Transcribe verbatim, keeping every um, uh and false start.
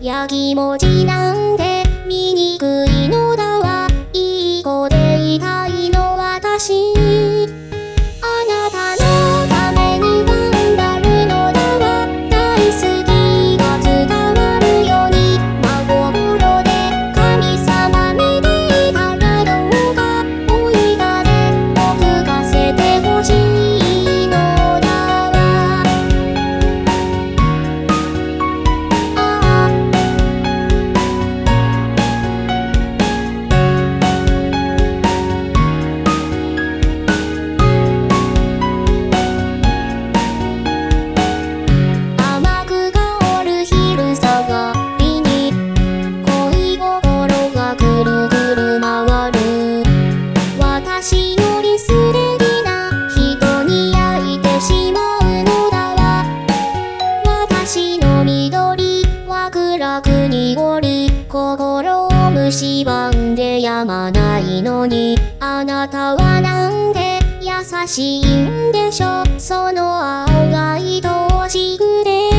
やきもちなんて醜いのだわ。いい子でいたいの私。あなたのために頑張るのだわ。大好きが伝わるように真心で神様見ていたらどうか追い風を吹かせてほしいのだわ。ああ甘く香る昼下がりに恋心がぐるぐる回る。私より素敵な人に焼いてしまうのだわ。私の緑は暗く濁り心を蝕んでやまないのに、あなたはなんて優しいんでしょう。その青が愛おしくて